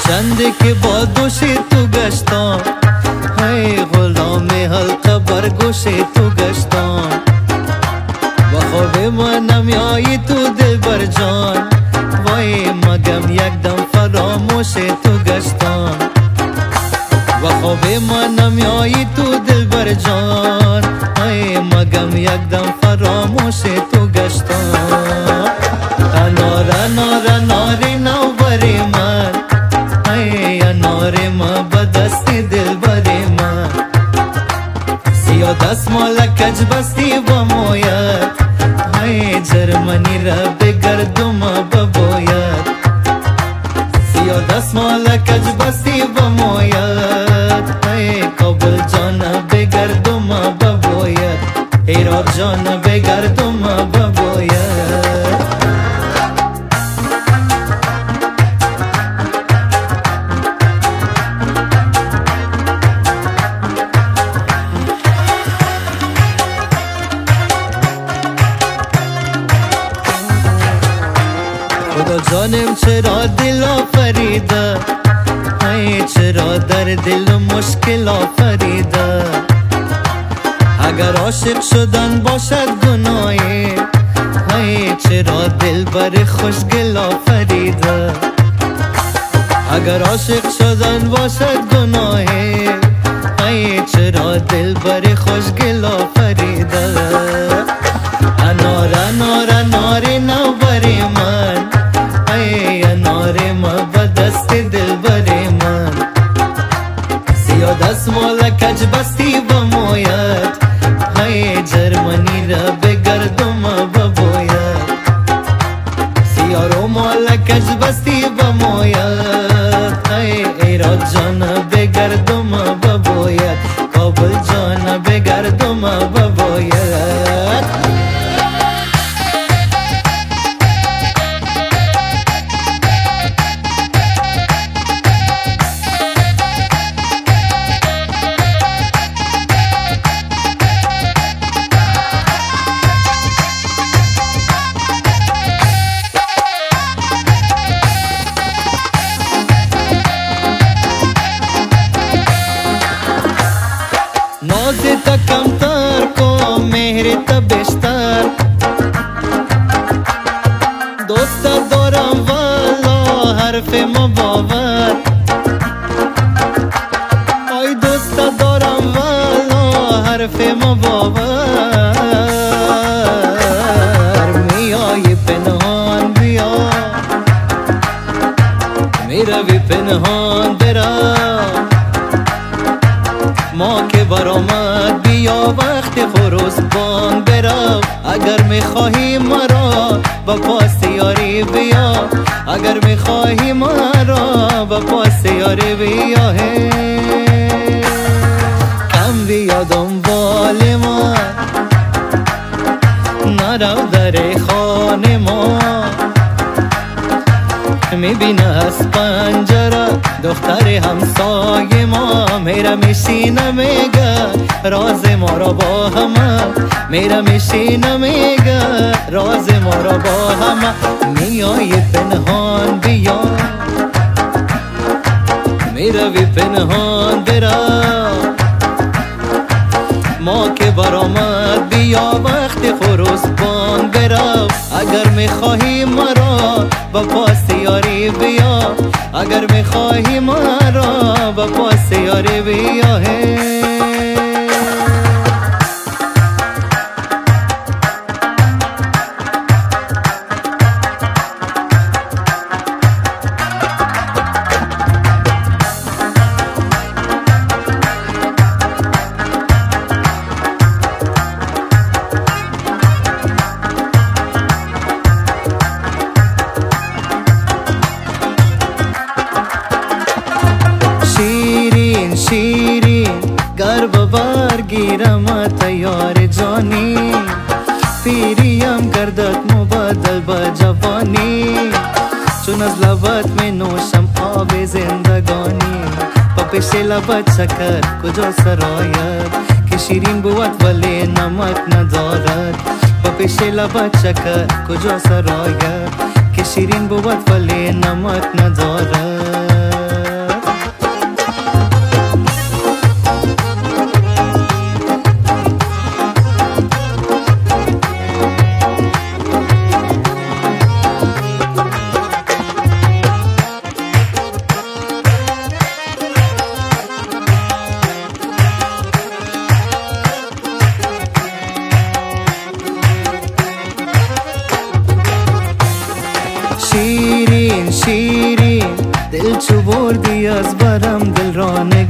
چند که با دوش تو گشتم، ای غلام حلقه بر گوش تو گشتم. با خواب من نمیایی تو دلبر جان، وای مگم یک دم فراموش تو گشتم. با خواب من نمیایی تو دلبر جان، ای مگم یک دم فراموش تو گشتم. انار انار انار نوبر من، ای انار من بدستی دلبر من. سیاه دستمال کج بستی با مویت، ای جرمنی را بگردم بباید. سیاه دستمال کج بستی با مویت، ای کابل جان بگردم بباید. هرات جان بگردم بباید. خدا جانم چرا دل آفریده، ای چرا در دل مشکل آفریده. اگر عاشق شدن باشد گناهی، ای چرا دل بر خوشگل آفریده. اگر عاشق شدن باشد گناهی، ای چرا دل بر خوشگل آفریده. انار انار انار نوبر من، ای انار من بدست دلبر من. سیاه دستمال کج بستی با مویت، ای جرمنی را بگردم بباید. سیاه رومال کج بستی با مویت، ای ایراد جان بگردم بباید. کابل جان بگردم بباید. نازت کمتر کو مهرت بیشتر، دوست دارم والا حرف ما باور. آی دوست دارم والا حرف ما باور. میای پنهان بیا، میروی پنهان برا. ما که برآمد بیا وقت خروس بان برو. اگر میخواهی مرا با پاس یاری بیا، اگر میخواهی مرا با پاس یاری بیا. کم بیا دنبال ما، نرو در خانه ما. میبینه از پنجره دختر همسایه ما، میره میشینه میگه راز ما را با همه. میره میشینه میگه راز ما را با همه. میای پنهان بیا، میروی پنهان برا. ما که برآمد بیا وقت خروس بان برو. اگر میخواهی مرا با پاس یاری بیا، اگر میخواهی مرا با پاس یاری بیا. شیرین گر ببر گیرم تیار جانی. پیریم گردد مبدل با جوانی، چون از لبت می نوشم آب زندگانی. با پیش لبت شکر کجا سرایت، که شیرین بود ولی نمک ندارد. با پیش لبت شکر کجا سرایت، که شیرین بود ولی نمک ندارد.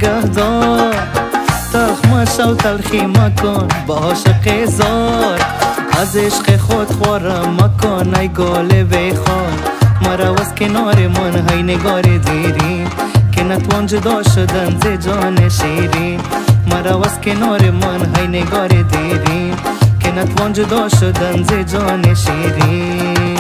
نگهدار تلخ مشو تلخی مکن با عاشق زار از عشق خود خورم مکن ای گل بیخوار مرا از کنار من های نگار دیرین که نتوان جدا شدن ز جان شیرین مرا از کنار من های نگار دیرین که نتوان جدا شدن ز جان شیرین